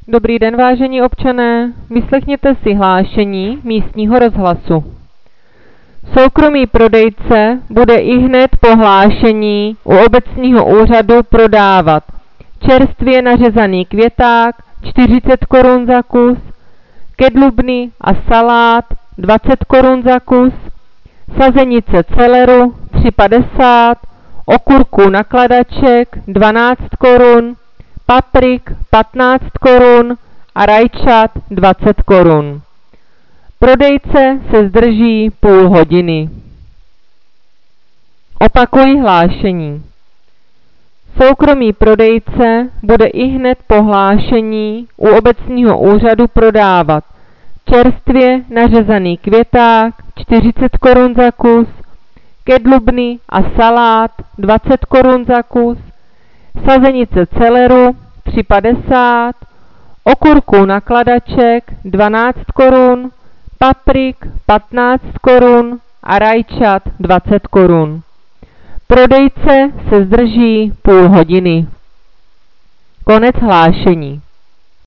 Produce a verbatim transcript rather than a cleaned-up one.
Dobrý den, vážení občané, vyslechněte si hlášení místního rozhlasu. Soukromý prodejce bude ihned po hlášení u obecního úřadu prodávat čerstvě nařezaný květák čtyřicet korun za kus, kedlubny a salát dvacet korun za kus, sazenice celeru tři padesát, okurků nakladaček dvanáct korun, paprik patnáct korun a rajčat dvacet korun. Prodejce se zdrží půl hodiny. Opakuji hlášení. Soukromý prodejce bude ihned po hlášení u obecního úřadu prodávat čerstvě nařezaný květák čtyřicet korun za kus, kedlubny a salát dvacet korun za kus, sazenice celeru tři padesát, okurků nakladaček dvanáct korun, paprik patnáct korun a rajčat dvacet korun. Prodejce se zdrží půl hodiny. Konec hlášení.